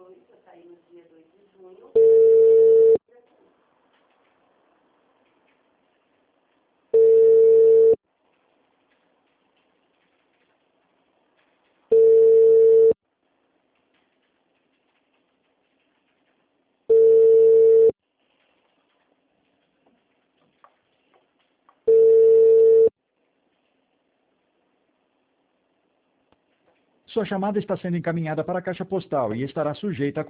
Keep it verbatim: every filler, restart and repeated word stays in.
eu saí no dia dois de junho. Sua chamada está sendo encaminhada para a caixa postal e estará sujeita a